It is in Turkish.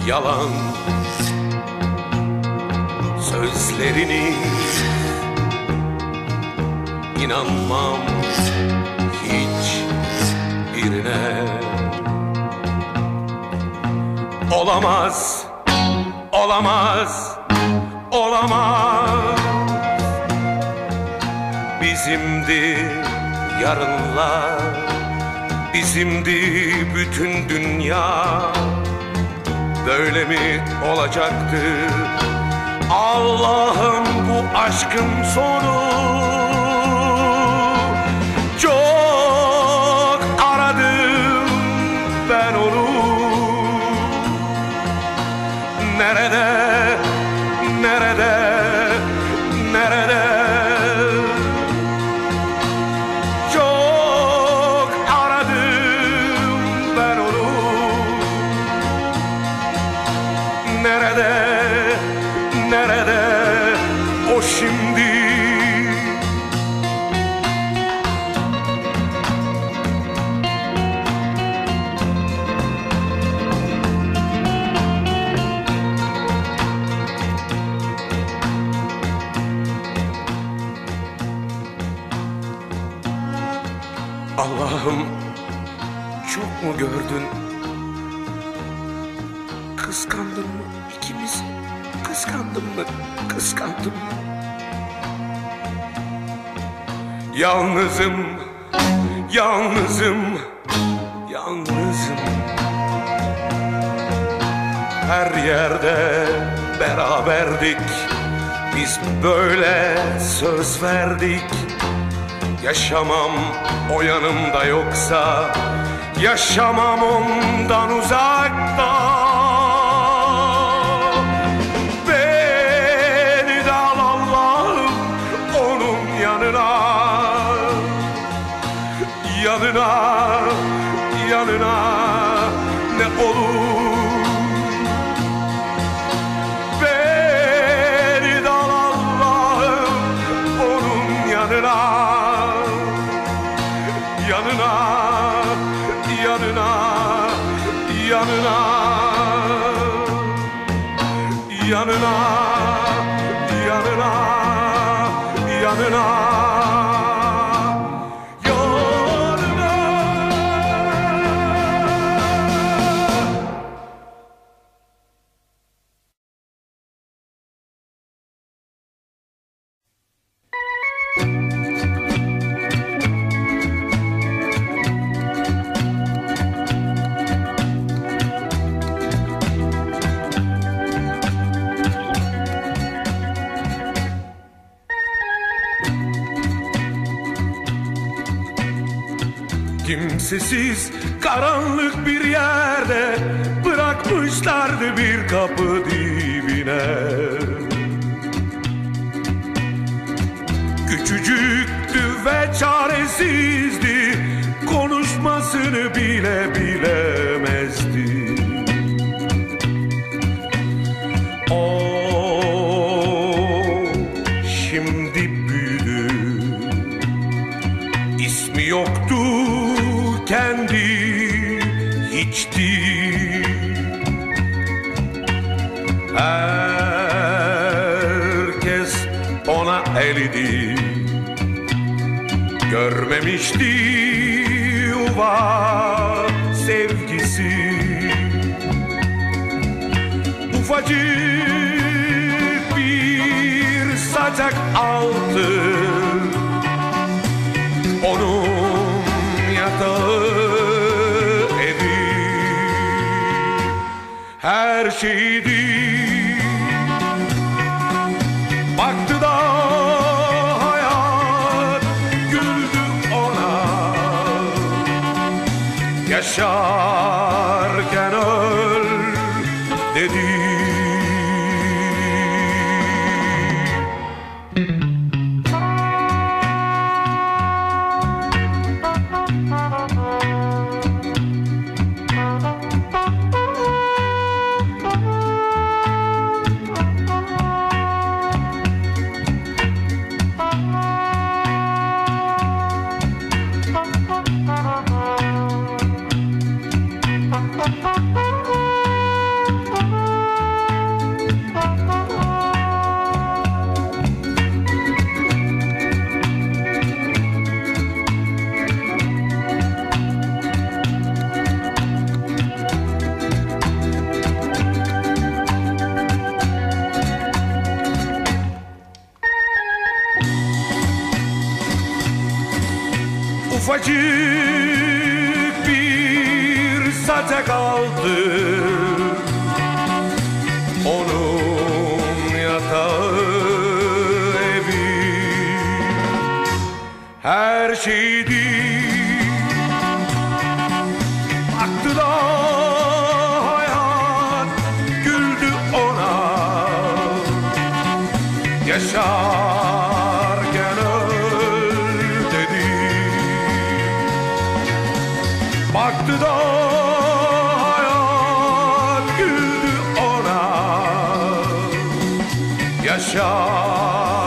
yalan sözlerini inanmam hiç birine. Olamaz, olamaz, olamaz. Bizimdi yarınlar, bizimdi bütün dünya. Böyle mi olacaktı Allah'ım bu aşkın sonu? Çok aradım ben onu. Nerede, nerede, nerede? Çok aradım ben onu. Nerede, nerede o şimdi? Allah'ım, çok mu gördün? Kıskandın mı ikimizi? Kıskandın mı? Kıskandın mı? Yalnızım, yalnızım, yalnızım. Her yerde beraberdik, biz böyle söz verdik. Yaşamam o yanımda yoksa, yaşamam ondan uzakta. Beni de al Allah'ım onun yanına, yanına, yanına ne olur. Beni de al Allah'ım onun yanına, yanına, yanına, yanına, yanına, yanına, yanına. Kimsesiz karanlık bir yerde bırakmışlardı bir kapı dibine. Küçücüktü ve çaresizdi, konuşmasını bile bilemezdi. O şimdi büyüdü, ismi yoktu, kendi hiçti. Herkes ona elidi, görmemişti yuva sevgisi. Ufacık bir sacak altı onun yatağı, evi, her şeydi. Baktı da hayat güldü ona, yaşarken öl dedi. Ufacık bir saate kaldı onun yatağı, evi, her şeydi. Baktı da hayat güldü ona, yaşarken öl dedi. Baktı da hayat güldü ona, yaşarken